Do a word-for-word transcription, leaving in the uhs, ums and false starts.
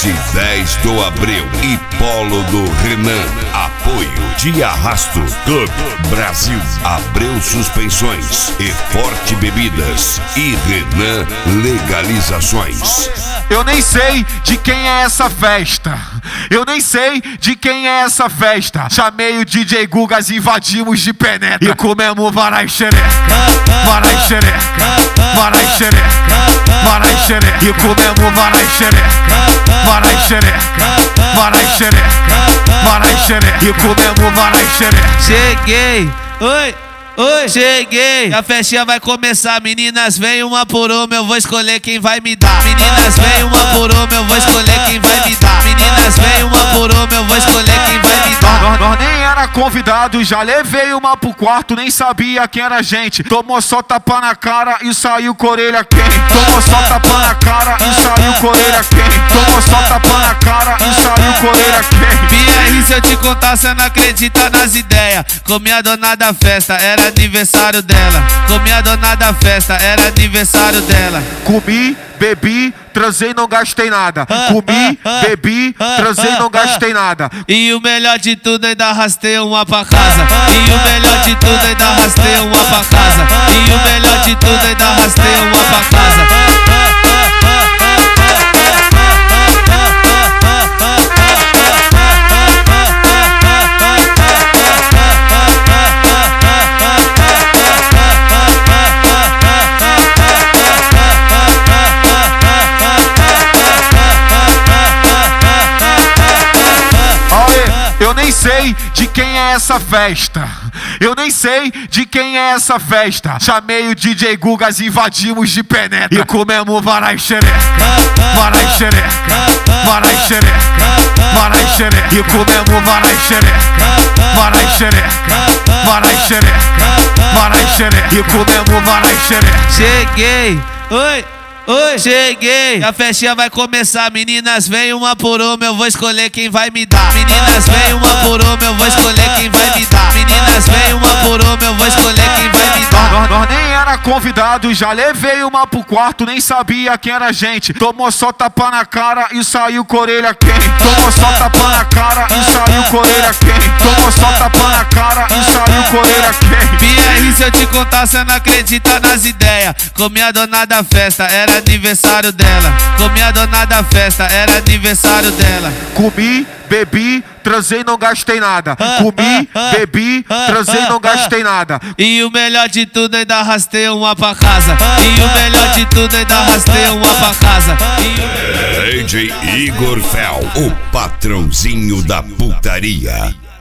S dez do Abreu e Polo do Renan. Apoio de Arrasto Clube Brasil, Abreu Suspensões e Forte Bebidas e Renan Legalizações. Eu nem sei de quem é essa festa. Eu nem sei de quem é essa festa. Chamei o D J Gugas, invadimos de penetra e comemos varai xereca, varai xereca, varai xereca, varai xereca e comemos varai xereca, varai xereca, varai xereca, varai xereca e comemos varai xereca. Cheguei, oi. Oi, cheguei, a festinha vai começar. Meninas, vem uma por uma, eu vou escolher quem vai me dar. Meninas, vem uma por uma, eu vou escolher quem vai me dar. Meninas, vem uma por uma, eu vou escolher quem vai me dar. Nós, nós nem era convidado, já levei uma pro quarto, nem sabia quem era a gente. Tomou só tapa na cara e saiu com orelha quente. Tomou só tapa na cara e saiu com orelha quente. Tomou só tapa na cara e saiu com orelha quente. Minha ri, se eu te contar, cê não acredita nas ideias. Comi a dona da festa, era aniversário dela. Comi a dona da festa, era aniversário dela. Comi, bebi, transei, não gastei nada. Comi, bebi, transei, não gastei nada. E o melhor de tudo, ainda arrastei uma pra casa. E o melhor de tudo, ainda arrastei uma pra casa. E o melhor de tudo, ainda arrastei uma pra casa. Eu nem sei de quem é essa festa. Eu nem sei de quem é essa festa. Chamei o D J Gugas, invadimos de penetra e comemos varai xereca, varai xereca, varai xereca, varai xereca e comemos varai xereca, varai xereca, varai xereca, varai xereca e comemos varai xereca. Cheguei, oi. Oi, cheguei, a festinha vai começar. Meninas, vem uma por uma, eu vou escolher quem vai me dar. Meninas, vem uma por uma, eu vou escolher quem vai me dar. Meninas, vem uma por uma, eu vou escolher quem vai me dar. Nós, nós nem era convidado, já levei uma pro quarto, nem sabia quem era a gente. Tomou só tapa na cara e saiu com orelha quente. Tomou só tapa na cara e saiu com orelha quente. Tomou só tapa na cara e saiu com orelha quente. Minha ri, se eu te contar, cê não acredita nas ideias. Comi a dona da festa, era aniversário dela. Comi a dona da festa, era aniversário dela. Comi, bebi, transei, não gastei nada. Comi, bebi, transei, não gastei nada. E o melhor de tudo, ainda arrastei uma pra casa. E o melhor de tudo, ainda arrastei uma pra casa. D J Igor Fel, o patrãozinho da putaria.